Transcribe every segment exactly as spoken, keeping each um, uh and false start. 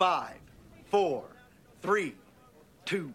Five, four, three, two.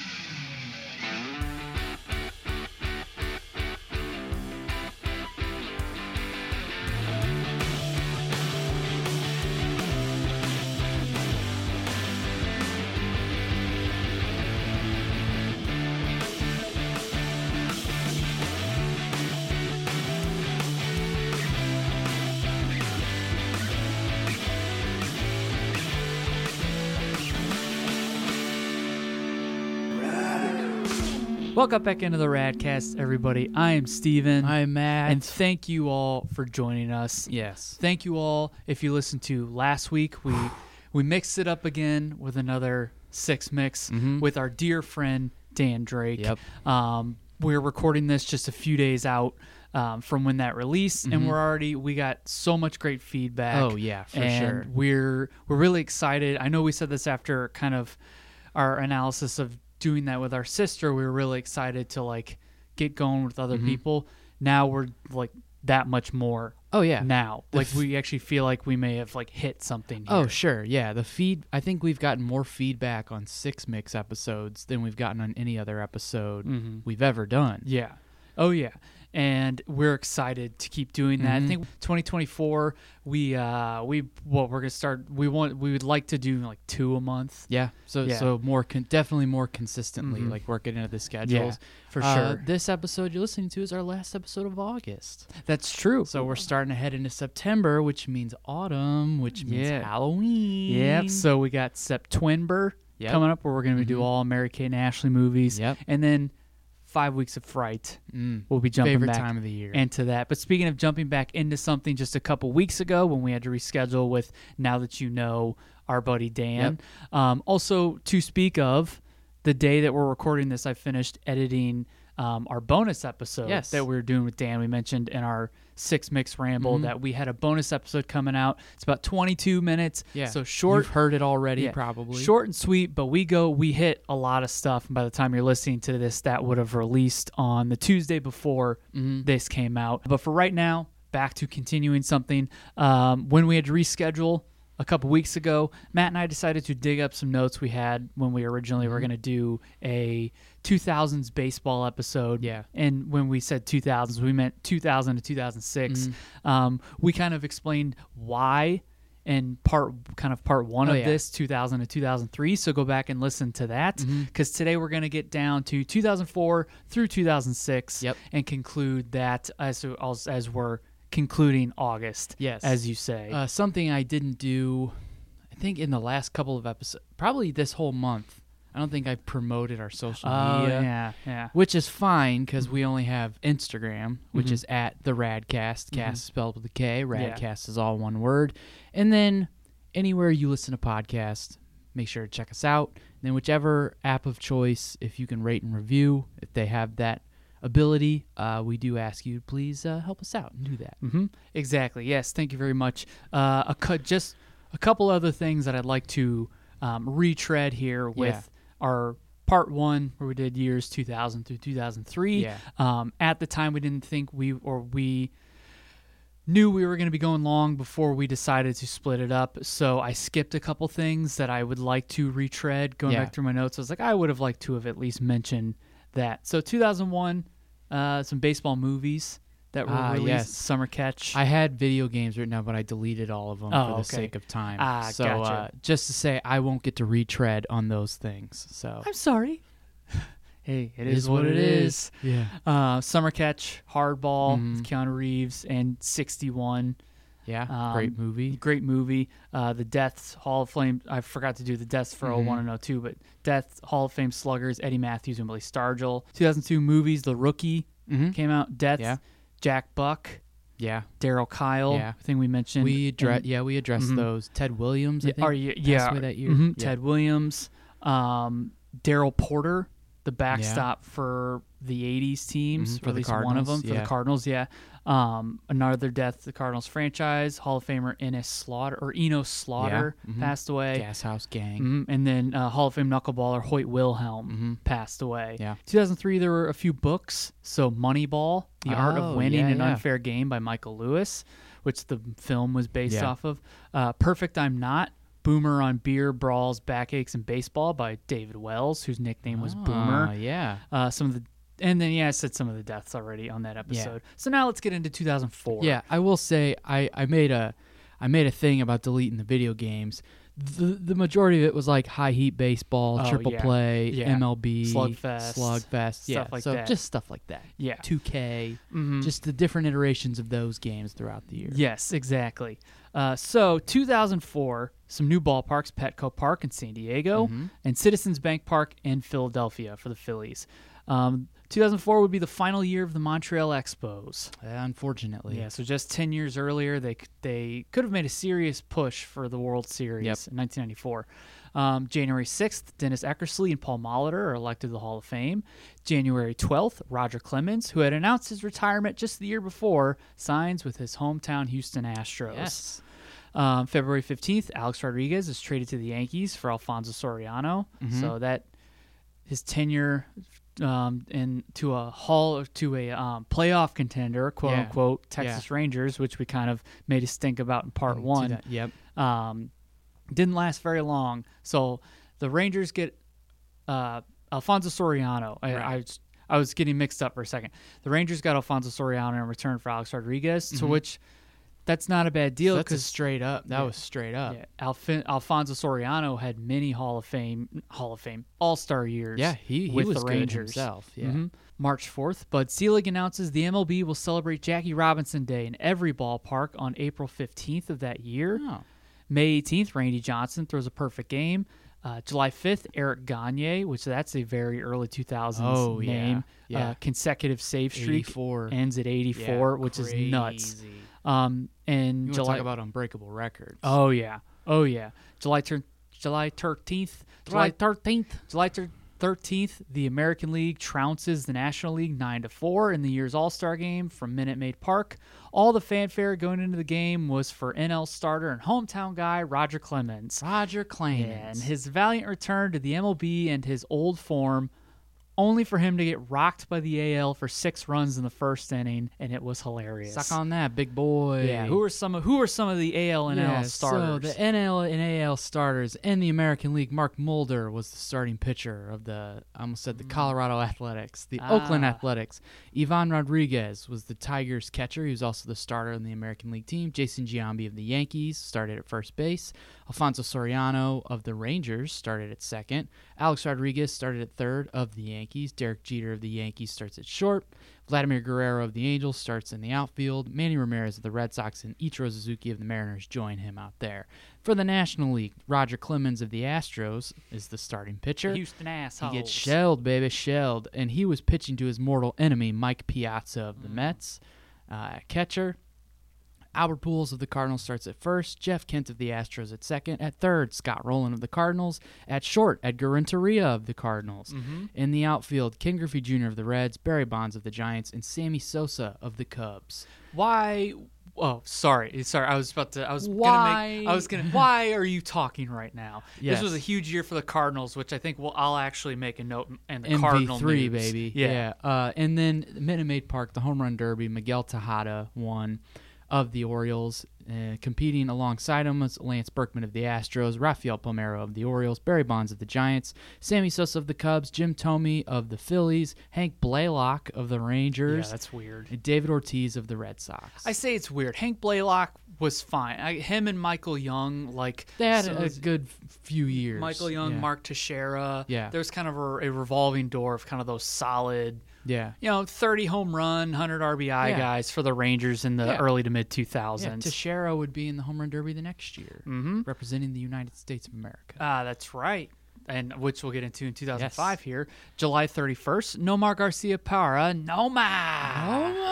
Welcome back into the Radcast, everybody. I am Steven. I'm Matt. And thank you all for joining us. Yes. Thank you all. If you listened to last week, we we mixed it up again with another six mix Mhm. with our dear friend Dan Drake. Yep. Um, we're recording this just a few days out um, from when that released, and Mhm. we're already we got so much great feedback. Oh, yeah, for and sure. We're we're really excited. I know we said this after kind of our analysis of doing that with our sister. We were really excited to like get going with other Mhm. people. Now we're like that much more. Oh, yeah. Now, The like f- we actually feel like we may have like hit something. Here. Oh, sure. Yeah. The feed, I think we've gotten more feedback on Six Mix episodes than we've gotten on any other episode Mhm. we've ever done. Yeah. Oh yeah. And we're excited to keep doing that. Mhm. I think twenty twenty-four we uh we what we're going to start we want we would like to do like two a month. Yeah. So, Yeah. so more, con- definitely more consistently, Mhm. like working into the schedules. for Uh, sure. This episode you're listening to is our last episode of August. That's true. So we're starting to head into September, which means autumn, which means Yeah. Halloween. Yep. So we got September Yep. coming up where we're going to do Mhm. all Mary Kate and Ashley movies. Yep. And then five weeks of Fright. Mm. We'll be jumping Favorite back time of the year. into that. But speaking of jumping back into something, just a couple weeks ago when we had to reschedule with Now That You Know, our buddy Dan. Um, also, to speak of, the day that we're recording this, I finished editing um, our bonus episode Yes. that we were doing with Dan. We mentioned in our Six Mix Ramble Mhm. that we had a bonus episode coming out. It's about twenty-two minutes. Yeah. So short. You've heard it already, Yeah. probably. Short and sweet, but we go, we hit a lot of stuff. And by the time you're listening to this, that would have released on the Tuesday before Mhm. this came out. But for right now, back to continuing something. Um, when we had to reschedule a couple weeks ago, Matt and I decided to dig up some notes we had when we originally were Mhm. going to do a two thousands baseball episode. Yeah. And when we said two thousands, we meant two thousand to two thousand six. Mhm. Um, we kind of explained why in part kind of part one Oh, of yeah. this, two thousand to two thousand three. So go back and listen to that Mhm. because today we're going to get down to two thousand four through two thousand six Yep. and conclude that as as, as we're concluding August. Yes. as you say. Uh, something I didn't do, I think, in the last couple of episodes, probably this whole month. I don't think I promoted our social oh media, yeah, yeah. which is fine because we only have Instagram, which Mhm. is at the Radcast. Cast Mhm. is spelled with a K. Radcast is all one word. And then anywhere you listen to podcasts, make sure to check us out. And then whichever app of choice, if you can rate and review, if they have that ability, uh, we do ask you to please uh, help us out and do that. Mm-hmm. Exactly. Yes. Thank you very much. Uh, a cu- just a couple other things that I'd like to um, retread here with our part one, where we did years two thousand through two thousand three. Yeah. Um, at the time, we didn't think we or we knew we were going to be going long before we decided to split it up. So I skipped a couple things that I would like to retread. Going Yeah. back through my notes, I was like, I would have liked to have at least mentioned that. So two thousand one, uh, some baseball movies that were Ah, released. yes. Summer Catch. I had video games written down, but I deleted all of them Oh, for the okay. sake of time. Ah, so gotcha. uh, just to say, I won't get to retread on those things. So I'm sorry. Hey, it It is, is what what it it is. yeah, Uh, Summer Catch, Hardball, Mhm. with Keanu Reeves, and sixty-one. yeah, Um, great movie. Great movie. Uh, the Deaths Hall of Fame. I forgot to do the Deaths for Mhm. oh one and oh two, but Death Hall of Fame sluggers Eddie Matthews and Billy Stargell. two thousand two movies. The Rookie Mm-hmm. came out. Death. Yeah. Jack Buck. Yeah, Daryl Kyle. Yeah. I think we mentioned. we address. and- Yeah, we addressed Mhm. those. Ted Williams, I Yeah, think, or, yeah, passed yeah. away that year. Mhm, Yeah. Ted Williams. Um, Daryl Porter, the backstop for the eighties teams, Mhm, for for at the least one of Cardinals, them, for yeah. the Cardinals, yeah. Um, another death, the Cardinals franchise, Hall of Famer Enos Slaughter, or Enos Slaughter mhm. passed away. Gas House Gang. Mhm, And then uh, Hall of Fame knuckleballer Hoyt Wilhelm Mhm. passed away. Yeah. two thousand three, there were a few books. So Moneyball, The Art Oh, of Winning yeah, an yeah. Unfair Game by Michael Lewis, which the film was based Yeah. off of. Uh, Perfect I'm Not Boomer on Beer, Brawls, Backaches, and Baseball by David Wells, whose nickname was Ah, Boomer. yeah. Uh, some of the And then, yeah, I said some of the deaths already on that episode. Yeah. So now let's get into two thousand four. Yeah, I will say I, I made a I made a thing about deleting the video games. The the majority of it was like high heat baseball, Oh, triple yeah. play, Yeah. M L B, Slugfest. Slugfest, yeah, Stuff like so that. just stuff like that. Yeah. two K, Mhm. just the different iterations of those games throughout the year. Yes, exactly. Uh, so two thousand four, some new ballparks, Petco Park in San Diego Mhm. and Citizens Bank Park in Philadelphia for the Phillies. Um, two thousand four would be the final year of the Montreal Expos. Uh, unfortunately, Yeah, so just ten years earlier, they c- they could have made a serious push for the World Series Yep. in nineteen ninety-four. Um, January sixth, Dennis Eckersley and Paul Molitor are elected to the Hall of Fame. January twelfth, Roger Clemens, who had announced his retirement just the year before, signs with his hometown Houston Astros. Yes. Um, February fifteenth, Alex Rodriguez is traded to the Yankees for Alfonso Soriano. Mhm. So that his tenure um, in to a hall to a um, playoff contender, quote Yeah. unquote, Texas Rangers, which we kind of made a stink about in part Mm, one. to that- Yep. Um, didn't last very long. So the Rangers get uh, Alfonso Soriano. I, Right. I, was- I was getting mixed up for a second. The Rangers got Alfonso Soriano in return for Alex Rodriguez, to Mhm. which that's not a bad So deal that's a because straight up. That yeah. was straight up. yeah, Alf- Alfonso Soriano had many Hall of Fame, Hall of Fame, All Star years. Yeah, he, he with was the good Rangers himself. Yeah. Mhm. March fourth, Bud Selig announces the M L B will celebrate Jackie Robinson Day in every ballpark on April fifteenth of that year. Oh. May eighteenth, Randy Johnson throws a perfect game. Uh, July fifth, Eric Gagne, which that's a very early two thousands Oh, yeah. name. Yeah. Uh, consecutive save streak eighty-four. ends at eighty-four, Yeah, which is nuts. crazy. Um, and You want to July. talk about unbreakable records? oh yeah, oh yeah. July tur- July thirteenth, July July thirteenth. July thirteenth, the American League trounces the National League nine to four in the year's All-Star game from Minute Maid Park. All the fanfare going into the game was for N L starter and hometown guy Roger Clemens. Roger Clemens. Yeah, and his valiant return to the M L B and his old form, only for him to get rocked by the A L for six runs in the first inning, and it was hilarious. Suck on that, big boy. Yeah, who are some of who are some of the A L and N L Yeah, starters? So the N L and A L starters in the American League, Mark Mulder was the starting pitcher of the, I almost said the Colorado Athletics, the Oakland Ah. Athletics. Ivan Rodriguez was the Tigers catcher. He was also the starter in the American League team. Jason Giambi of the Yankees started at first base. Alfonso Soriano of the Rangers started at second. Alex Rodriguez started at third of the Yankees. Derek Jeter of the Yankees starts at short. Vladimir Guerrero of the Angels starts in the outfield. Manny Ramirez of the Red Sox and Ichiro Suzuki of the Mariners join him out there. For the National League, Roger Clemens of the Astros is the starting pitcher. Houston He assholes. gets shelled, baby, shelled. And he was pitching to his mortal enemy, Mike Piazza of the Mets. Uh, catcher, Albert Pujols of the Cardinals starts at first. Jeff Kent of the Astros at second. At third, Scott Rowland of the Cardinals. At short, Edgar Renteria of the Cardinals. Mhm. In the outfield, Ken Griffey Junior of the Reds, Barry Bonds of the Giants, and Sammy Sosa of the Cubs. Why? Oh, sorry, sorry. I was about to. I was Why? gonna make. I was gonna. Why are you talking right now? Yes. This was a huge year for the Cardinals, which I think will. I'll actually make a note in the M V Cardinal three, news. baby. Yeah. Uh, and then Minute Maid Park, the home run derby, Miguel Tejada won of the Orioles. Uh, competing alongside him was Lance Berkman of the Astros, Rafael Palmeiro of the Orioles, Barry Bonds of the Giants, Sammy Sosa of the Cubs, Jim Thome of the Phillies, Hank Blaylock of the Yeah, Rangers, that's weird. and David Ortiz of the Red Sox. I say it's weird. Hank Blaylock was fine. I, him and Michael Young, like they had some a, of those- good few years. Michael Young, yeah. Mark Teixeira. Yeah. There's kind of a, a revolving door of kind of those solid, Yeah. you know, thirty home run, one hundred R B I Yeah. guys for the Rangers in the Yeah. early to mid two Yeah, thousands. Teixeira would be in the home run derby the next year, Mm-hmm. representing the United States of America. Ah, that's right. And which we'll get into in two thousand five here. July thirty-first, Nomar Garcia Parra, Nomar.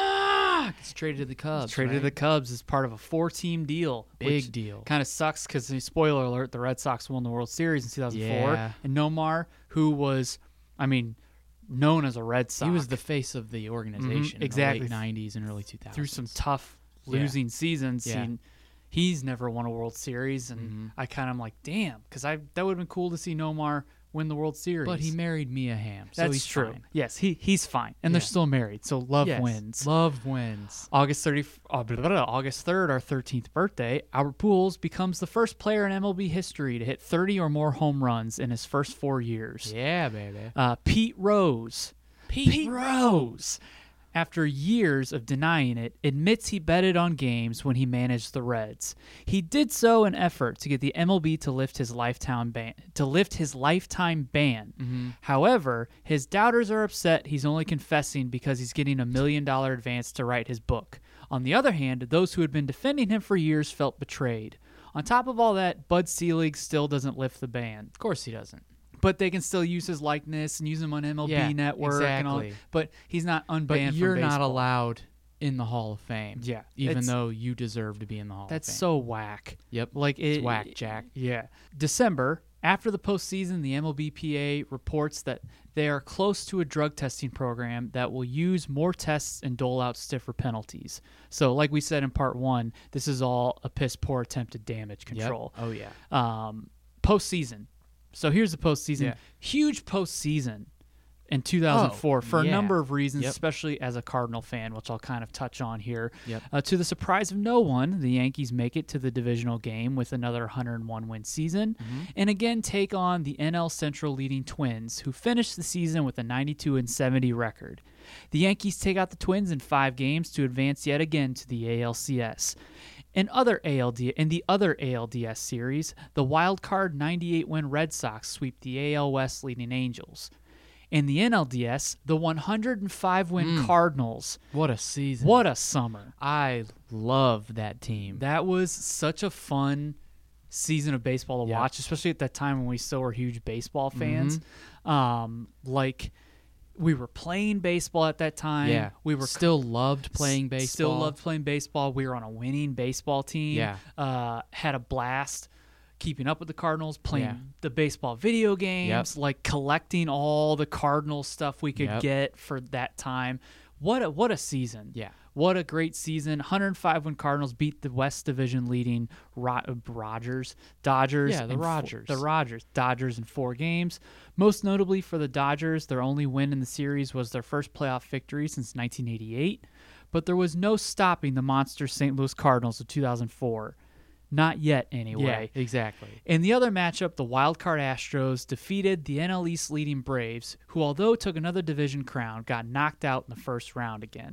Oh, it's traded to the Cubs. Traded to right? the Cubs as part of a four-team deal. Big deal. Kind of sucks because, spoiler alert, the Red Sox won the World Series in two thousand four. Yeah. And Nomar, who was, I mean, known as a Red Sox. He was the face of the organization Mhm, exactly. in the late nineties and early two thousands. through some tough Yeah. losing seasons. Yeah. He, he's never won a World Series, and Mhm. I kind of am like, damn, because I that would have been cool to see Nomar win the World Series. But he married Mia Hamm, so That's he's true. fine. Yes, he he's fine, and they're Yeah. still married. So love Yes, wins. Love wins. August thirtieth, uh, blah, blah, blah, August third, our thirteenth birthday, Albert Pujols becomes the first player in M L B history to hit thirty or more home runs in his first four years. Yeah, baby. Uh, Pete Rose. Pete Rose, after years of denying it, admits he betted on games when he managed the Reds. He did so in effort to get the M L B to lift his lifetime ban. To lift his lifetime ban. Mm-hmm. However, his doubters are upset he's only confessing because he's getting a million dollar advance to write his book. On the other hand, those who had been defending him for years felt betrayed. On top of all that, Bud Selig still doesn't lift the ban. Of course he doesn't. But they can still use his likeness and use him on M L B Yeah, Network and all. exactly. But he's not unbanned But from you're not baseball. allowed in the Hall of Fame. Yeah, Even it's- though you deserve to be in the Hall That's of Fame. so whack. Yep. Like it, It's whack, Jack. Yeah. December, after the postseason, the M L B P A reports that they are close to a drug testing program that will use more tests and dole out stiffer penalties. So, like we said in part one, this is all a piss poor attempted damage Yep. control. Oh, yeah. Um, postseason. So here's the postseason. Yeah. Huge postseason in two thousand four Oh, for yeah. a number of reasons, Yep. especially as a Cardinal fan, which I'll kind of touch on here. Yep. Uh, to the surprise of no one, the Yankees make it to the divisional game with another one hundred one win season, Mm-hmm. and again take on the N L Central leading Twins, who finished the season with a ninety-two and seventy record. The Yankees take out the Twins in five games to advance yet again to the A L C S. In other A L D in the other A L D S series, the wild card ninety-eight win Red Sox sweep the A L West leading Angels. In the N L D S, the one hundred five win Mm. Cardinals. What a season. What a summer. I love that team. That was such a fun season of baseball to Yeah. watch, especially at that time when we still were huge baseball fans. Mm-hmm. Um, like we were playing baseball at that time. yeah. We were still loved playing s- baseball. Still loved playing baseball. We were on a winning baseball team. Yeah. Uh, had a blast keeping up with the Cardinals, playing Yeah. the baseball video games, like collecting all the Cardinals stuff we could Yep. get for that time. What a what a season. Yeah. What a great season. one hundred five when Cardinals beat the West Division leading Ro- Rogers, Dodgers. Yeah, the in four- Rogers. the Rogers. Dodgers in four games. Most notably for the Dodgers, their only win in the series was their first playoff victory since nineteen eighty-eight. But there was no stopping the monster Saint Louis Cardinals of two thousand four. Not yet, anyway. Yeah, exactly. In the other matchup, the wildcard Astros defeated the N L East leading Braves, who, although took another division crown, got knocked out in the first round again.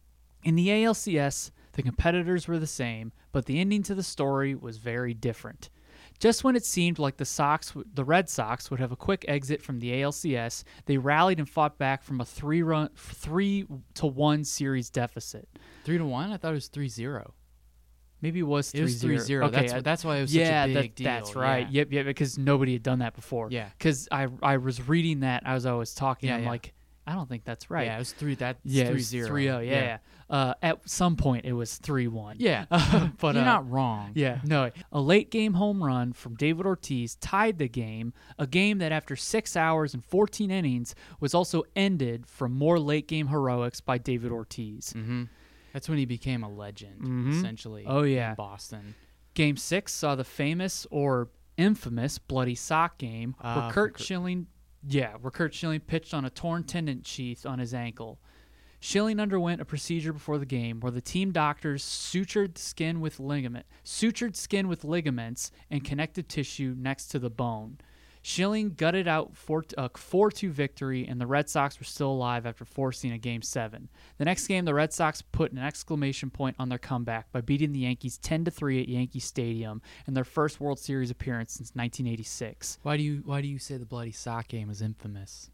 In the A L C S, the competitors were the same, but the ending to the story was very different. Just when it seemed like the Sox, the Red Sox would have a quick exit from the A L C S, they rallied and fought back from a three-run, three to one series deficit. Three to one? I thought it was three zero. Maybe it was It was three zero. Okay, That's I- that's why it was yeah, such a that- big deal. that's right. Yeah. Yep, yep. Because nobody had done that before. Yeah. Because I I was reading that as I was talking. Yeah, I'm yeah. like, I don't think that's right. Yeah, it was three. That's yeah, three zero. three zero. Yeah, yeah. Uh, at some point, it was three one. Yeah, but you're uh, not wrong. Yeah, no. A late game home run from David Ortiz tied the game, a game that after six hours and fourteen innings was also ended from more late game heroics by David Ortiz. Mm-hmm. That's when he became a legend, Mhm. essentially. Oh, yeah. in Boston. Game six saw the famous or infamous bloody sock game Ah, where for Kurt Kurt- Schilling, yeah, where Kurt Schilling pitched on a torn tendon sheath on his ankle. Schilling underwent a procedure before the game where the team doctors sutured skin with ligament, sutured skin with ligaments and connective tissue next to the bone. Schilling gutted out for a four two victory, and the Red Sox were still alive after forcing a Game seven. The next game, the Red Sox put an exclamation point on their comeback by beating the Yankees ten to three at Yankee Stadium in their first World Series appearance since nineteen eighty-six. Why do you Why do you say the bloody sock game is infamous?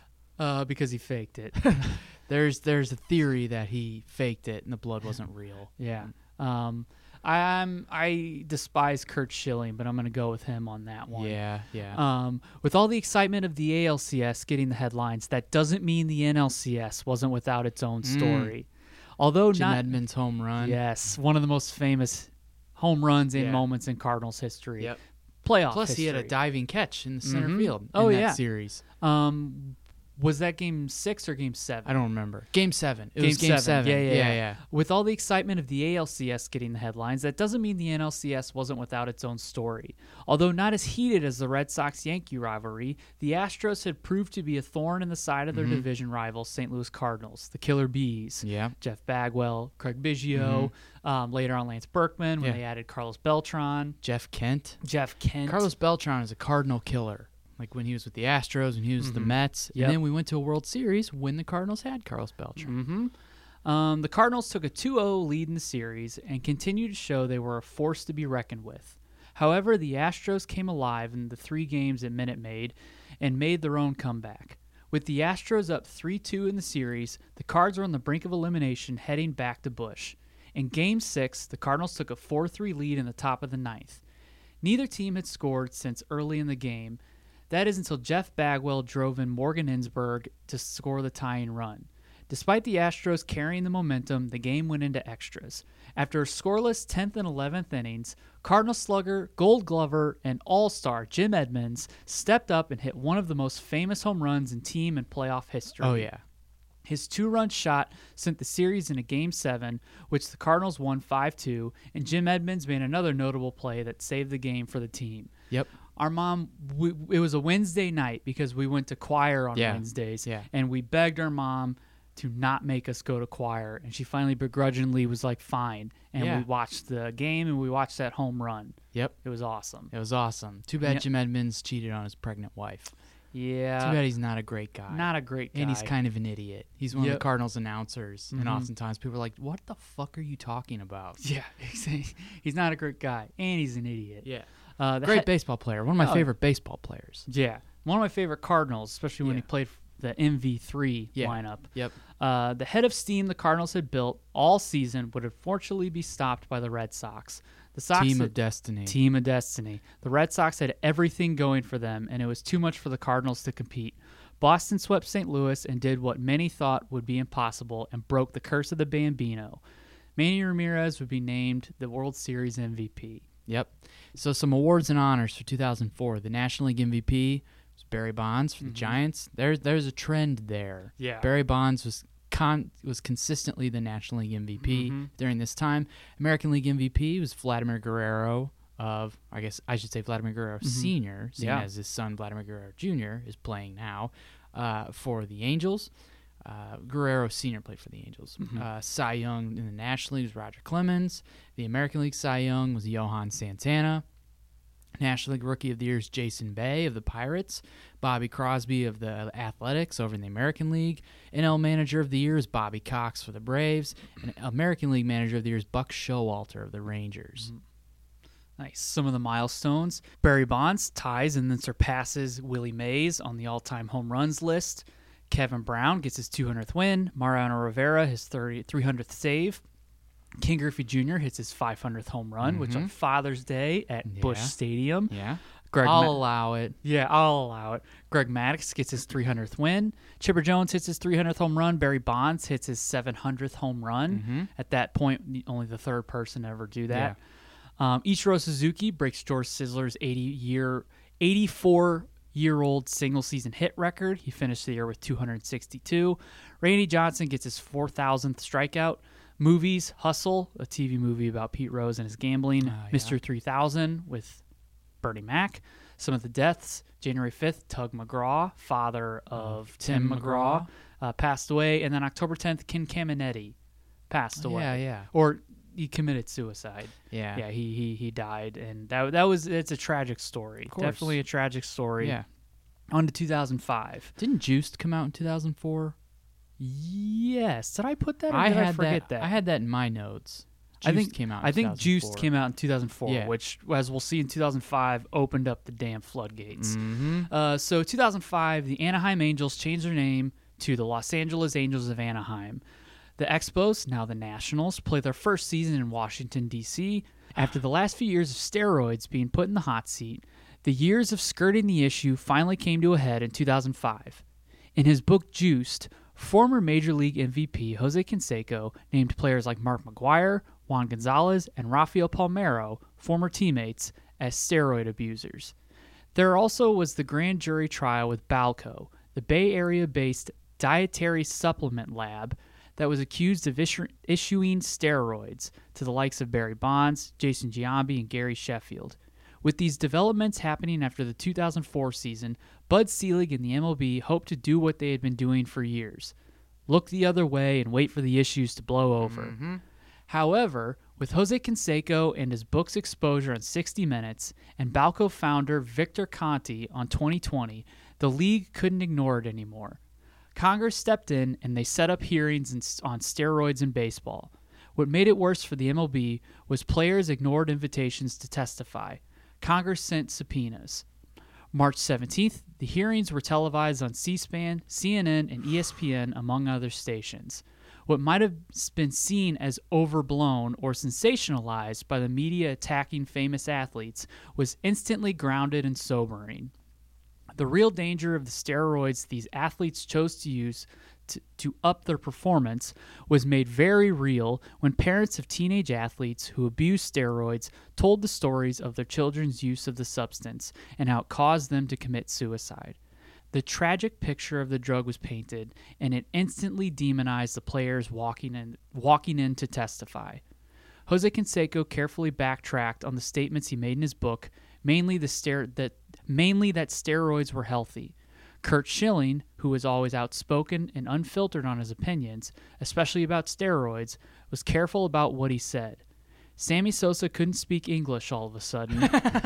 Uh, because he faked it. There's There's a theory that he faked it and the blood wasn't real. Yeah. Um, I'm I despise Kurt Schilling, but I'm going to go with him on that one. Yeah, yeah. Um, with all the excitement of the A L C S getting the headlines, that doesn't mean the N L C S wasn't without its own story. Although Jim not Edmonds home run. yes, one of the most famous home runs in Yeah. moments in Cardinals history. Yep. Playoff Plus, history. he had a diving catch in the center Mhm. field in Oh, that yeah. series. Um, Was that game six or game seven? I don't remember. Game seven. It game was game seven. seven. Yeah, yeah, yeah, yeah, yeah. With all the excitement of the A L C S getting the headlines, that doesn't mean the N L C S wasn't without its own story. Although not as heated as the Red Sox-Yankee rivalry, the Astros had proved to be a thorn in the side of their Mm-hmm. division rivals, Saint Louis Cardinals, the Killer Bees. Yeah. Jeff Bagwell, Craig Biggio, um, later on Lance Berkman when Yeah. they added Carlos Beltran, Jeff Kent. Jeff Kent. Carlos Beltran is a Cardinal killer. Like when he was with the Astros, when he was with the Mets. Yep. And then we went to a World Series when the Cardinals had Carlos Beltran. Mm-hmm. Um, the Cardinals took a two oh lead in the series and continued to show they were a force to be reckoned with. However, the Astros came alive in the three games at Minute Maid and made their own comeback. With the Astros up three two in the series, the Cards were on the brink of elimination heading back to Busch. In Game six, the Cardinals took a four three lead in the top of the ninth. Neither team had scored since early in the game. That is until Jeff Bagwell drove in Morgan Ensberg to score the tying run. Despite the Astros carrying the momentum, the game went into extras. After a scoreless tenth and eleventh innings, Cardinal slugger, Gold Glover, and All-Star Jim Edmonds stepped up and hit one of the most famous home runs in team and playoff history. Oh, yeah. His two-run shot sent the series into Game seven, which the Cardinals won five two, and Jim Edmonds made another notable play that saved the game for the team. Yep. Our mom, we, it was a Wednesday night because we went to choir on Yeah. Wednesdays, Yeah. and we begged our mom to not make us go to choir, and she finally begrudgingly was like, fine, and Yeah. we watched the game, and we watched that home run. Yep. It was awesome. It was awesome. Too bad Yep. Jim Edmonds cheated on his pregnant wife. Yeah. Too bad he's not a great guy. Not a great guy. And he's kind of an idiot. He's one of Yep. the Cardinals announcers, and Mhm. oftentimes people are like, "What the fuck are you talking about?" Yeah, he's not a great guy, and he's an idiot. Yeah, Uh, the great he- baseball player. One of my Oh, favorite baseball players. Yeah, one of my favorite Cardinals, especially when Yeah. he played the M V three Yeah. lineup. Yep. Uh, the head of steam the Cardinals had built all season would unfortunately be stopped by the Red Sox. The Sox Team had- of destiny. Team of destiny. The Red Sox had everything going for them, and it was too much for the Cardinals to compete. Boston swept Saint Louis and did what many thought would be impossible and broke the curse of the Bambino. Manny Ramirez would be named the World Series M V P. Yep. So some awards and honors for two thousand four. The National League M V P was Barry Bonds for the Giants. There's there's a trend there. Mm-hmm. Yeah. Barry Bonds was con was consistently the National League M V P Mm-hmm. during this time. American League M V P was Vladimir Guerrero of, I guess I should say Vladimir Guerrero Senior, seeing Mm-hmm. Yeah. as his son Vladimir Guerrero Junior is playing now uh, for the Angels. Uh, Guerrero Senior played for the Angels. Mm-hmm. Uh, Cy Young in the National League was Roger Clemens. The American League Cy Young was Johan Santana. National League Rookie of the Year is Jason Bay of the Pirates. Bobby Crosby of the Athletics over in the American League. N L Manager of the Year is Bobby Cox for the Braves. And American League Manager of the Year is Buck Showalter of the Rangers. Nice. Some of the milestones. Barry Bonds ties and then surpasses Willie Mays on the all-time home runs list. Kevin Brown gets his two hundredth win. Mariano Rivera his thirty, three hundredth save. King Griffey Junior hits his five hundredth home run, which on Father's Day at Busch Yeah. Stadium. Yeah. Greg I'll Ma- allow it. Yeah, I'll allow it. Greg Maddux gets his three hundredth win. Chipper Jones hits his three hundredth home run. Barry Bonds hits his seven hundredth home run. At that point, the- only the third person to ever do that. Um, Ichiro Suzuki breaks George Sizzler's eighty-year, eighty-four-year-old single-season hit record. He finished the year with two hundred sixty-two. Randy Johnson gets his four thousandth strikeout. Movies, Hustle, a T V movie about Pete Rose and his gambling. Oh, yeah. Mister three thousand with Bernie Mac. Some of the deaths, January fifth, Tug McGraw, father of Tim, Tim McGraw, McGraw. uh, passed away. And then October tenth, Ken Caminetti passed away. Yeah, yeah. Or he committed suicide. Yeah. Yeah, he he he died. And that that was, it's a tragic story. course. Definitely a tragic story. Yeah. On to two thousand five. Didn't Juiced come out in two thousand four? Yes. Did I put that or I did had I forget that? I had that in my notes. I Juiced think came out in I think two thousand four. Juiced came out in two thousand four, Yeah. which, as we'll see in two thousand five, opened up the damn floodgates. Mm-hmm. Uh, so two thousand five, the Anaheim Angels changed their name to the Los Angeles Angels of Anaheim. The Expos, now the Nationals, play their first season in Washington, D C After the last few years of steroids being put in the hot seat, the years of skirting the issue finally came to a head in two thousand five. In his book Juiced, former Major League M V P Jose Canseco named players like Mark McGwire, Juan Gonzalez, and Rafael Palmeiro, former teammates, as steroid abusers. There also was the grand jury trial with Balco, the Bay Area-based dietary supplement lab that was accused of issu- issuing steroids to the likes of Barry Bonds, Jason Giambi, and Gary Sheffield. With these developments happening after the two thousand four season, Bud Selig and the M L B hoped to do what they had been doing for years. Look the other way and wait for the issues to blow over. Mm-hmm. However, with Jose Canseco and his book's exposure on sixty minutes and Balco founder Victor Conti on twenty twenty, the league couldn't ignore it anymore. Congress stepped in and they set up hearings on steroids in baseball. What made it worse for the M L B was players ignored invitations to testify. Congress sent subpoenas. March seventeenth, the hearings were televised on C-SPAN, C N N, and E S P N, among other stations. What might have been seen as overblown or sensationalized by the media attacking famous athletes was instantly grounded and sobering. The real danger of the steroids these athletes chose to use to, to up their performance was made very real when parents of teenage athletes who abused steroids told the stories of their children's use of the substance and how it caused them to commit suicide. The tragic picture of the drug was painted, and it instantly demonized the players walking in, walking in to testify. Jose Canseco carefully backtracked on the statements he made in his book, mainly the ster- that mainly that steroids were healthy. Curt Schilling, who was always outspoken and unfiltered on his opinions, especially about steroids, was careful about what he said. Sammy Sosa couldn't speak English all of a sudden,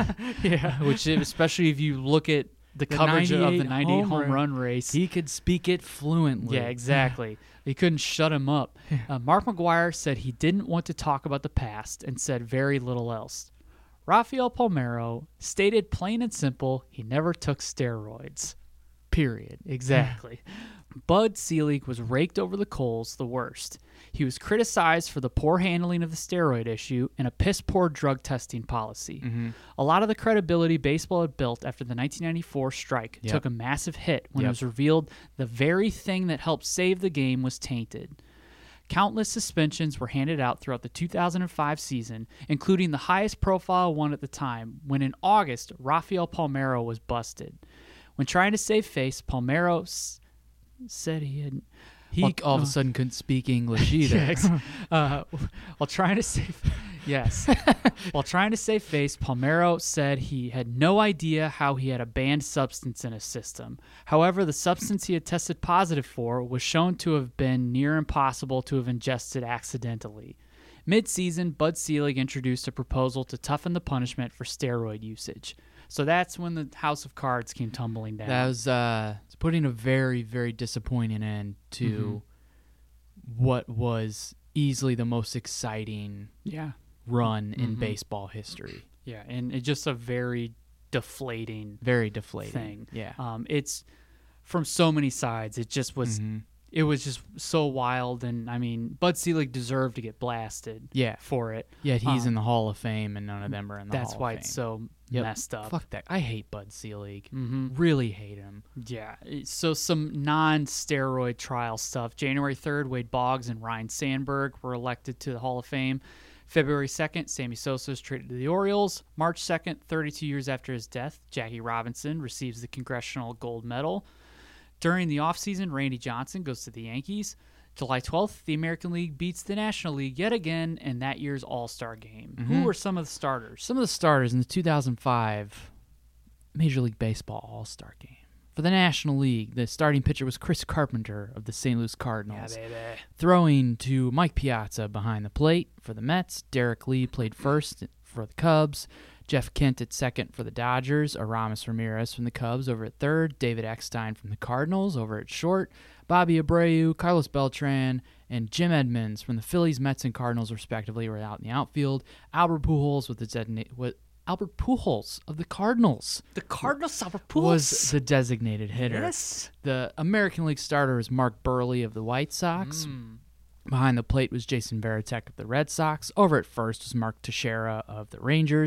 yeah, which especially if you look at the, the coverage of the ninety-eight home, home run race. He could speak it fluently. Yeah, exactly. He couldn't shut him up. Uh, Mark McGwire said he didn't want to talk about the past and said very little else. Rafael Palmeiro stated plain and simple he never took steroids. Period. Exactly. Bud Selig was raked over the coals the worst. He was criticized for the poor handling of the steroid issue and a piss-poor drug testing policy. Mm-hmm. A lot of the credibility baseball had built after the nineteen ninety-four strike Yep. took a massive hit when Yep. it was revealed the very thing that helped save the game was tainted. Countless suspensions were handed out throughout the two thousand five season, including the highest profile one at the time, when in August, Rafael Palmeiro was busted. When trying to save face, Palmeiro s- said he had... He Well, all of uh, a sudden couldn't speak English either. Yeah, ex- uh, while trying to save, yes, while trying to save face, Palmeiro said he had no idea how he had a banned substance in his system. However, the substance he had tested positive for was shown to have been near impossible to have ingested accidentally. Mid-season, Bud Selig introduced a proposal to toughen the punishment for steroid usage. So that's when the House of Cards came tumbling down. That was uh, it's putting a very, very disappointing end to Mm-hmm. what was easily the most exciting yeah, run in Mhm. baseball history. yeah, and it's just a very deflating Very deflating. thing. Yeah. Um, it's from so many sides. It just was. Mhm. It was just so wild, and I mean, Bud Selig deserved to get blasted. Yeah. For it. Yet he's Um, in the Hall of Fame, and none of them are in the That's Hall why of Fame. it's so Yep. messed up. Fuck that. I hate Bud Selig. Mm-hmm. Really hate him. Yeah. So some non-steroid trial stuff. January third, Wade Boggs and Ryan Sandberg were elected to the Hall of Fame. February second, Sammy Sosa is traded to the Orioles. March second, thirty-two years after his death, Jackie Robinson receives the Congressional Gold Medal. During the offseason, Randy Johnson goes to the Yankees. July twelfth, the American League beats the National League yet again in that year's All-Star game. Who Mhm. were some of the starters? Some of the starters in the two thousand five Major League Baseball All-Star Game. For the National League, the starting pitcher was Chris Carpenter of the Saint Louis Cardinals. Yeah, baby. Throwing to Mike Piazza behind the plate for the Mets. Derek Lee played first for the Cubs. Jeff Kent at second for the Dodgers. Aramis Ramirez from the Cubs over at third. David Eckstein from the Cardinals over at short. Bobby Abreu, Carlos Beltran, and Jim Edmonds from the Phillies, Mets, and Cardinals respectively were out in the outfield. Albert Pujols with the designated what Albert Pujols of the Cardinals The Cardinals was the designated hitter. Yes. The American League starter was Mark Burley of the White Sox. Mm. Behind the plate was Jason Varitek of the Red Sox. Over at first was Mark Teixeira of the Rangers.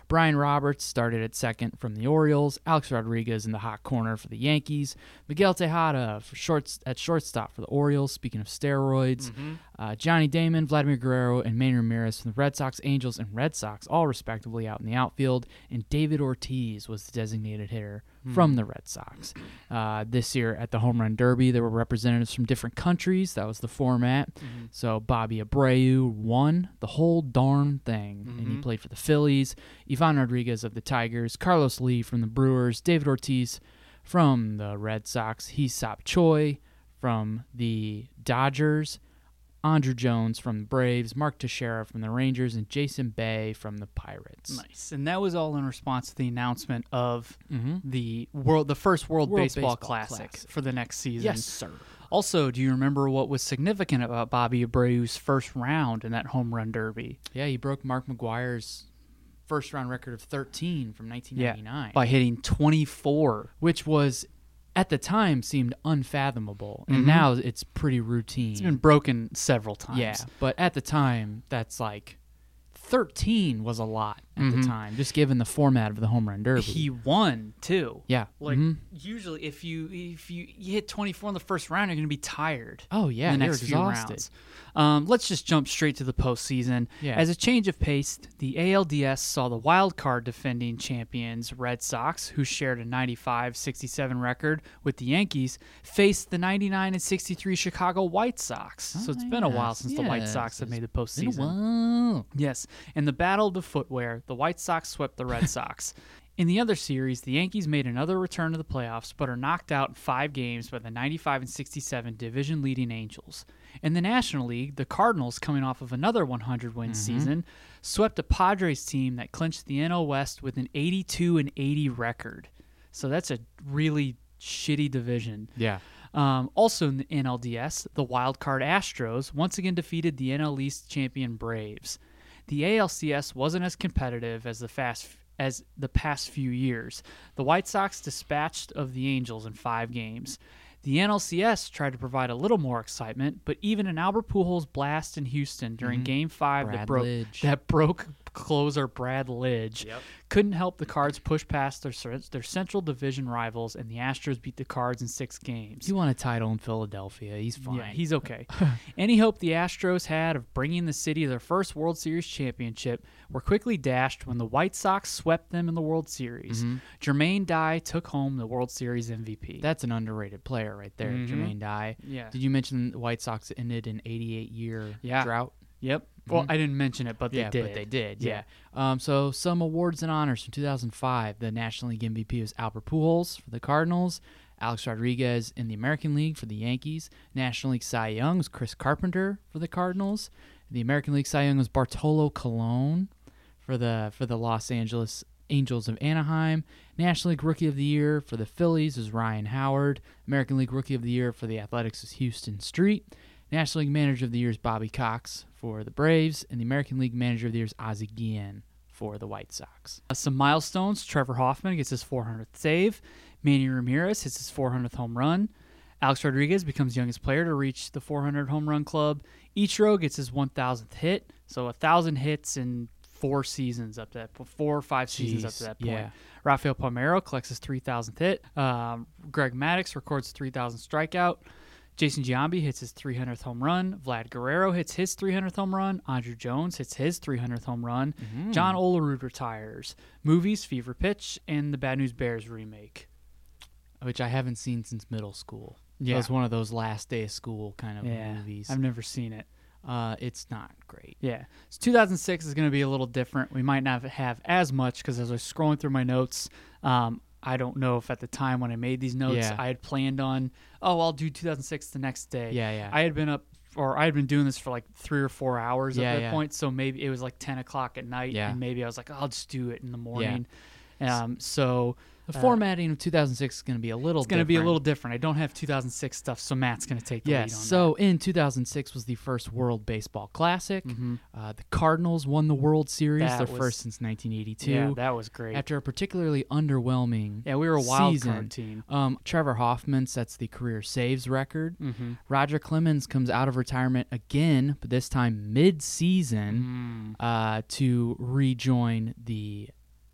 Brian Roberts started at second from the Orioles. Alex Rodriguez in the hot corner for the Yankees. Miguel Tejada for shorts, at shortstop for the Orioles, speaking of steroids. Mm-hmm. Uh, Johnny Damon, Vladimir Guerrero, and Manny Ramirez from the Red Sox, Angels, and Red Sox, all respectively out in the outfield. And David Ortiz was the designated hitter mm. from the Red Sox. Uh, this year at the Home Run Derby, there were representatives from different countries. That was the format. Mm-hmm. So Bobby Abreu won the whole darn thing, mm-hmm. and he played for the Phillies. Ivan Rodriguez of the Tigers, Carlos Lee from the Brewers, David Ortiz from the Red Sox, Hee-Seop Choi from the Dodgers, Andrew Jones from the Braves, Mark Teixeira from the Rangers, and Jason Bay from the Pirates. Nice. And that was all in response to the announcement of mm-hmm. the world, the first World, World Baseball, Baseball Classic, Classic for the next season. Yes, sir. Also, do you remember what was significant about Bobby Abreu's first round in that Home Run Derby? Yeah, he broke Mark McGwire's first round record of thirteen from nineteen ninety-nine. Yeah, by hitting twenty-four. Which was, at the time, seemed unfathomable. And Mm-hmm. now it's pretty routine. It's been broken several times. Yeah, but at the time, that's like, thirteen was a lot at Mhm. the time, just given the format of the Home Run Derby. He won too. yeah. Like Mhm. usually, if you if you, you hit twenty-four in the first round, you're going to be tired. Oh, yeah, in the you're next few exhausted. rounds. Um, let's just jump straight to the postseason. Yeah. As a change of pace, the A L D S saw the wild card defending champions Red Sox, who shared a ninety-five sixty-seven record with the Yankees, face the ninety-nine and sixty-three Chicago White Sox. so Oh, it's been a while yes, since the White yes, Sox have it's made the Been a postseason. while. Yes, in the battle of the footwear, the White Sox swept the Red Sox. In the other series, the Yankees made another return to the playoffs, but are knocked out in five games by the ninety-five and sixty-seven division-leading Angels. In the National League, the Cardinals, coming off of another one hundred win Mm-hmm. season, swept a Padres team that clinched the N L West with an eighty-two and eighty record. So that's a really shitty division. Yeah. Um, also in the N L D S, the wild card Astros once again defeated the N L East champion Braves. The A L C S wasn't as competitive as the fast as the past few years. The White Sox dispatched of the Angels in five games. The N L C S tried to provide a little more excitement, but even an Albert Pujols blast in Houston during Mhm. Game Five Brad that broke Lidge. that broke closer Brad Lidge Yep. couldn't help the Cards push past their their Central Division rivals, and the Astros beat the Cards in six games. He won a title in Philadelphia. He's fine. Yeah, he's okay. Any hope the Astros had of bringing the city their first World Series championship were quickly dashed when the White Sox swept them in the World Series. Mhm. Jermaine Dye took home the World Series M V P. That's an underrated player right there, Mhm. Jermaine Dye. yeah. Did you mention the White Sox ended an eighty-eight year Yeah. drought? Yep. Well, Mhm. I didn't mention it, but they yeah, did. but they did. Yeah. Yeah. Um, so some awards and honors from two thousand five. The National League M V P was Albert Pujols for the Cardinals. Alex Rodriguez in the American League for the Yankees. National League Cy Young was Chris Carpenter for the Cardinals. The American League Cy Young was Bartolo Colon for the for the Los Angeles Angels of Anaheim. National League Rookie of the Year for the Phillies was Ryan Howard. American League Rookie of the Year for the Athletics was Houston Street. National League Manager of the Year is Bobby Cox for the Braves, and the American League Manager of the Year is Ozzie Guillen for the White Sox. Uh, some milestones. Trevor Hoffman gets his four hundredth save. Manny Ramirez hits his four hundredth home run. Alex Rodriguez becomes youngest player to reach the four hundred home run club. Ichiro gets his one thousandth hit. So one thousand hits in four seasons up to that, four or five seasons up to Jeez, that point. yeah. Rafael Palmeiro collects his three thousandth hit. Um, Greg Maddux records three thousandth strikeout. Jason Giambi hits his three hundredth home run. Vlad Guerrero hits his three hundredth home run. Andrew Jones hits his three hundredth home run. Mm-hmm. John Olerud retires. Movies, Fever Pitch, and the Bad News Bears remake. Which I haven't seen since middle school. Yeah. It was one of those last day of school kind of Yeah, movies. I've never seen it. Uh, it's not great. Yeah. So two thousand six is going to be a little different. We might not have as much because as I was scrolling through my notes, um, I don't know if at the time when I made these notes, Yeah. I had planned on, oh, I'll do two thousand six the next day. Yeah, yeah. I had been up, or I had been doing this for like three or four hours Yeah, at that yeah. point. So maybe it was like ten o'clock at night. Yeah. And maybe I was like, I'll just do it in the morning. Um, so The uh, formatting of two thousand six is going to be a little it's going to be a different. little different. I don't have two thousand six stuff, so Matt's going to take the Yes. lead on So in two thousand six was the first World Baseball Classic. that. Mhm. Uh, the Cardinals won the World Series, That their was- first since nineteen eighty-two. Yeah, that was great. After a particularly underwhelming yeah, we were a wild season. card team. Um, Trevor Hoffman sets the career saves record. Mm-hmm. Roger Clemens comes out of retirement again, but this time mid-season, Mm. uh, to rejoin the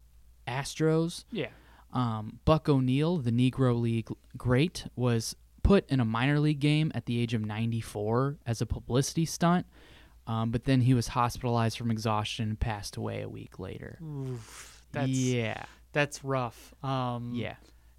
Astros. Yeah. Um, Buck O'Neil, the Negro League great, was put in a minor league game at the age of ninety-four as a publicity stunt, um, but then he was hospitalized from exhaustion and passed away a week later. Oof, that's, yeah. That's rough. Um, Yeah.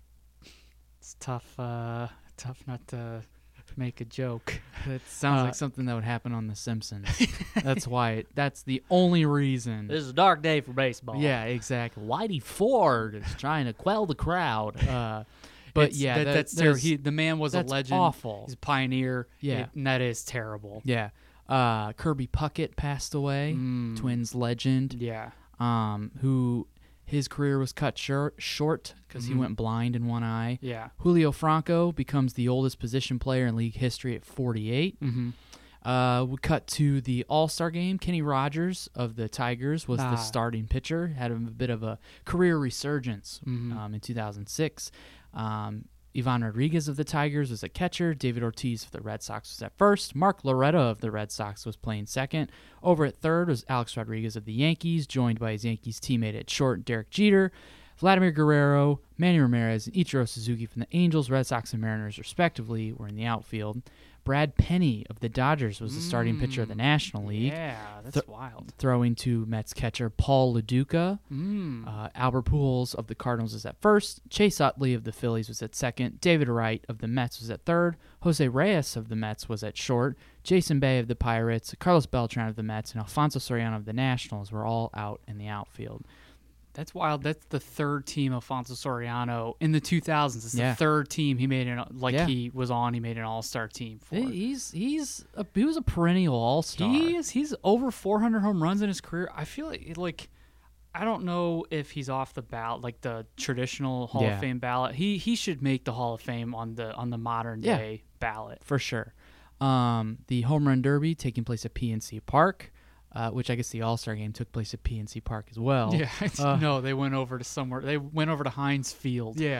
It's tough, uh, tough not to make a joke. That sounds Uh, like something that would happen on The Simpsons. That's why. It, that's the only reason. This is a dark day for baseball. Yeah, exactly. Whitey Ford is trying to quell the crowd. Uh, but It's- yeah, that, that- that's terrible. there's- He, the man was a that's legend. awful. He's a pioneer. Yeah. It- and that is terrible. Yeah. Uh, Kirby Puckett passed away, Mm. Twins legend, Yeah. um, who his career was cut short short because Mhm. he went blind in one eye. Yeah. Julio Franco becomes the oldest position player in league history at forty-eight. Mm-hmm. Uh, we cut to the All-Star game. Kenny Rogers of the Tigers was Ah. the starting pitcher. Had a bit of a career resurgence Mhm. um, in two thousand six. Um, Ivan Rodriguez of the Tigers was at catcher. David Ortiz of the Red Sox was at first. Mark Loretta of the Red Sox was playing second. Over at third was Alex Rodriguez of the Yankees, joined by his Yankees teammate at short, Derek Jeter. Vladimir Guerrero, Manny Ramirez, and Ichiro Suzuki from the Angels, Red Sox, and Mariners, respectively, were in the outfield. Brad Penny of the Dodgers was the starting pitcher of the National League, Yeah, that's Th- wild. throwing to Mets catcher Paul LaDuca. Mm. Uh, Albert Pujols of the Cardinals was at first. Chase Utley of the Phillies was at second. David Wright of the Mets was at third. Jose Reyes of the Mets was at short. Jason Bay of the Pirates, Carlos Beltran of the Mets, and Alfonso Soriano of the Nationals were all out in the outfield. That's wild. That's the third team Alfonso Soriano in the two thousands. It's Yeah. the third team he made an like Yeah. he was on. He made an all-star team for. He's he's a, he was a perennial all star. He is. He's over four hundred home runs in his career. I feel like like I don't know if he's off the ballot, like the traditional Hall Yeah. of Fame ballot. He he should make the Hall of Fame on the on the modern Yeah. day ballot. for sure. Um, the home run derby taking place at P N C Park, uh, which I guess the All Star game took place at P N C Park as well. Yeah. Uh, no, they went over to somewhere. They went over to Heinz Field. Yeah.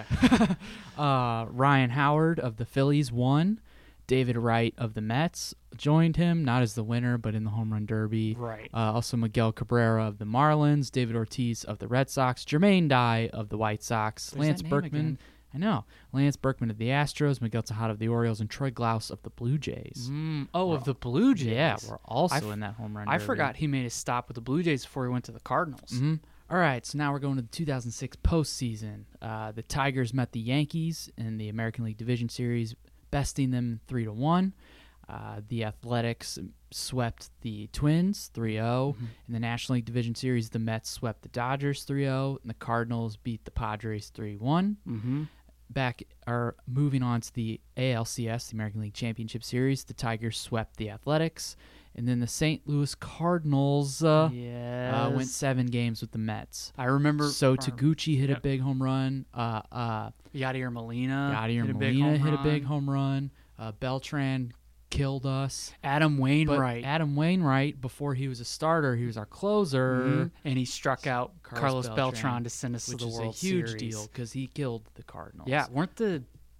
uh, Ryan Howard of the Phillies won. David Wright of the Mets joined him, not as the winner, but in the home run derby. Right. Uh, also Miguel Cabrera of the Marlins, David Ortiz of the Red Sox, Jermaine Dye of the White Sox, There's Lance that name Berkman. again. I know. Lance Berkman of the Astros, Miguel Tejada of the Orioles, and Troy Glaus of the Blue Jays. Mm, oh, of the Blue Jays. Yeah, we're also I f- in that home run I derby. forgot he made a stop with the Blue Jays before he went to the Cardinals. Mhm. All right, so now we're going to the two thousand six postseason. Uh, the Tigers met the Yankees in the American League Division Series, besting them three to one. Uh, the Athletics swept the Twins three oh. Mm-hmm. In the National League Division Series, the Mets swept the Dodgers three oh, and the Cardinals beat the Padres three one. Mm-hmm. Back are moving on to the A L C S, the American League Championship Series. The Tigers swept the Athletics, and then the Saint Louis Cardinals uh, Yes. uh, went seven games with the Mets. I remember. So uh, Taguchi hit a yep. big home run. Uh, uh, Yadier Molina. Yadier hit a big Molina home hit a big run. home run. Uh, Beltran killed us. Adam But Wainwright. Adam Wainwright, before he was a starter, he was our closer, Mhm. And he struck out Carlos Carlos, Beltran, Beltran, to send us which to the is World a huge Series. deal because he killed the Cardinals. Yeah, weren't the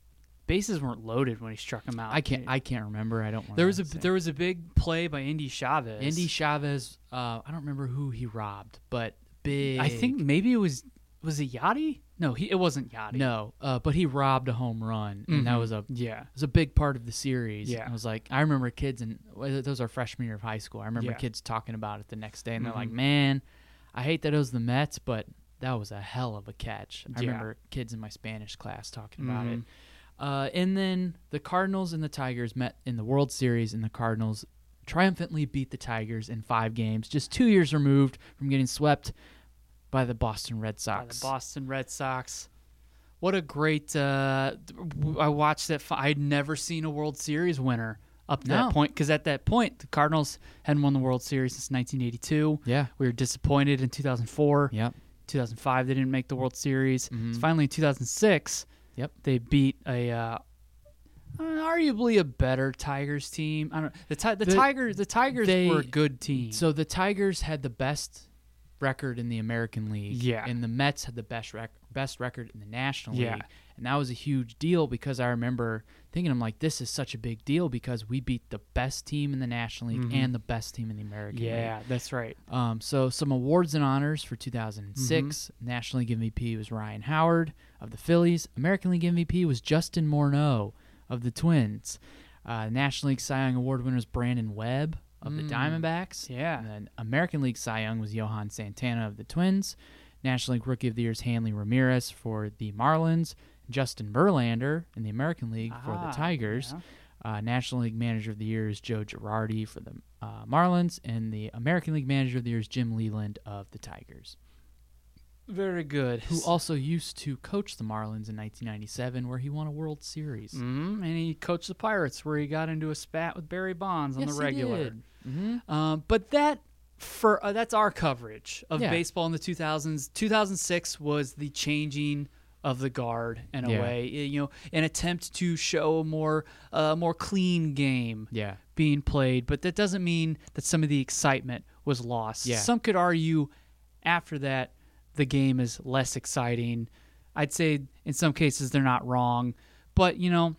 bases weren't loaded when he struck him out? I can't. I can't remember. I don't. there was a say. there was a big play by Indy Chavez. Indy Chavez. Uh, I don't remember who he robbed, but big. I think maybe it was was it Yachty? No, he it wasn't Yachty. no, uh, but he robbed a home run, and that Mhm. was a Yeah. It was a big part of the series. Yeah. I was like, I remember kids, and that was our freshman year of high school. I remember Yeah. kids talking about it the next day, and they're like, Mhm. man, I hate that it was the Mets, but that was a hell of a catch. I Yeah. remember kids in my Spanish class talking about it. Mhm. Uh, and then the Cardinals and the Tigers met in the World Series, and the Cardinals triumphantly beat the Tigers in five games, just two years removed from getting swept by the Boston Red By Sox. the Boston Red Sox. What a great! Uh, I watched that. fi- I'd never seen a World Series winner up to No. that point because at that point the Cardinals hadn't won the World Series since nineteen eighty-two. Yeah. We were disappointed in two thousand four. Yep. two thousand five they didn't make the World Series. Mhm. So finally in two thousand six, Yep. they beat a uh, uh, arguably a better Tigers team. I don't. The ti- the, The- Tigers the Tigers they- were a good team. So the Tigers had the best record in the American League. Yeah. And the Mets had the best rec- best record in the National Yeah. League. And that was a huge deal because I remember thinking, I'm like, this is such a big deal because we beat the best team in the National League mm-hmm. and the best team in the American League. Yeah, that's right. Um, so some awards and honors for two thousand six. Mm-hmm. National League M V P was Ryan Howard of the Phillies. American League M V P was Justin Morneau of the Twins. Uh, National League Cy Young Award winner was Brandon Webb of mm. the Diamondbacks. Yeah. And then American League Cy Young was Johan Santana of the Twins. National League Rookie of the Year is Hanley Ramirez for the Marlins. Justin Verlander in the American League ah, for the Tigers. Yeah. Uh, National League Manager of the Year is Joe Girardi for the uh, Marlins. And the American League Manager of the Year is Jim Leland of the Tigers. Very good. Who also used to coach the Marlins in nineteen ninety-seven, where he won a World Series. Mm-hmm. And he coached the Pirates, where he got into a spat with Barry Bonds on yes, the regular. He did. Mm-hmm. Um, but that for uh, that's our coverage of yeah. baseball in the two thousands. two thousand six was the changing of the guard in a yeah. way. You know, an attempt to show a more uh, more clean game yeah. being played. But that doesn't mean that some of the excitement was lost. Yeah. Some could argue after that, the game is less exciting. I'd say in some cases they're not wrong. But, you know,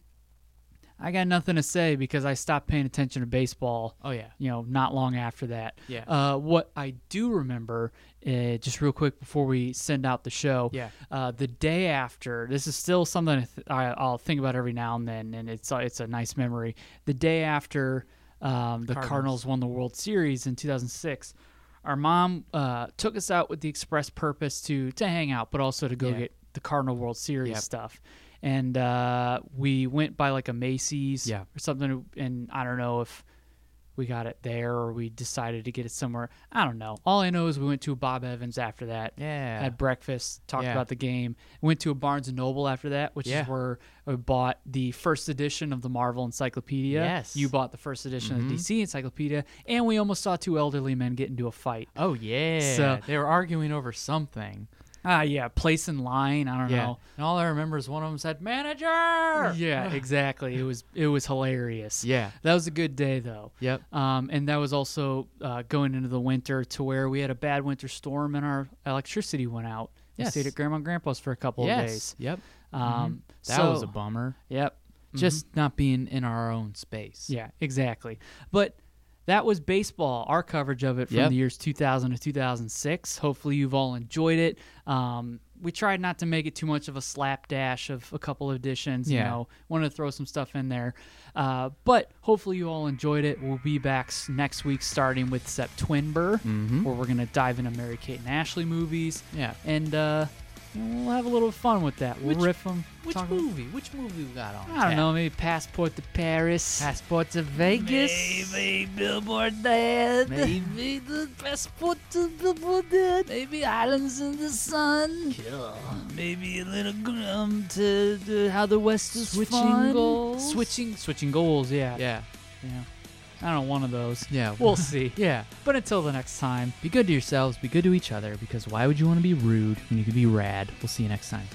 I got nothing to say because I stopped paying attention to baseball. Oh, yeah. You know, not long after that. Yeah. Uh, what I do remember, uh, just real quick before we send out the show, yeah. uh, the day after, this is still something I th- I, I'll think about every now and then, and it's, uh, it's a nice memory. The day after um, the Cardinals. Cardinals won the World Series in two thousand six, our mom uh, took us out with the express purpose to to hang out, but also to go yeah. get the Cardinal World Series yep. stuff. And uh, we went by like a Macy's yeah. or something, and I don't know if we got it there or we decided to get it somewhere. I don't know. All I know is we went to a Bob Evans after that. Yeah. Had breakfast, talked yeah. about the game. Went to a Barnes and Noble after that, which yeah. is where we bought the first edition of the Marvel Encyclopedia. Yes. You bought the first edition mm-hmm. of the D C Encyclopedia, and we almost saw two elderly men get into a fight. Oh, yeah. So, they were arguing over something. Ah, uh, yeah, place in line. I don't yeah. know. And all I remember is one of them said, "Manager." Yeah, exactly. It was it was hilarious. Yeah, that was a good day though. Yep. Um, and that was also uh, going into the winter to where we had a bad winter storm and our electricity went out. Yes. We stayed at Grandma and Grandpa's for a couple yes. of days. Yep. Um, mm-hmm. That so, was a bummer. Yep. Mm-hmm. Just not being in our own space. Yeah, exactly. But that was baseball, our coverage of it from yep. the years two thousand to two thousand six. Hopefully you've all enjoyed it. Um, we tried not to make it too much of a slapdash of a couple of editions. Yeah. You know, wanted to throw some stuff in there. Uh, but hopefully you all enjoyed it. We'll be back next week starting with September, mm-hmm. where we're going to dive into Mary-Kate and Ashley movies. Yeah. And uh, we'll have a little fun with that. We'll which, riff them. Which movie? About, which movie we got on? I don't know. Maybe Passport to Paris. Passport to Vegas. Maybe Billboard Dad. Maybe the Passport to Billboard Dad. Maybe Islands in the Sun. Cool. Maybe a little um to, to How the West is Switching fun. Goals. Switching switching goals. Yeah. Yeah. Yeah. I don't know, one of those. Yeah. We'll see. Yeah. But until the next time, be good to yourselves, be good to each other, because why would you want to be rude when you could be rad? We'll see you next time.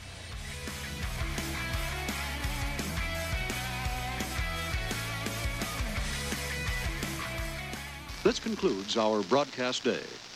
This concludes our broadcast day.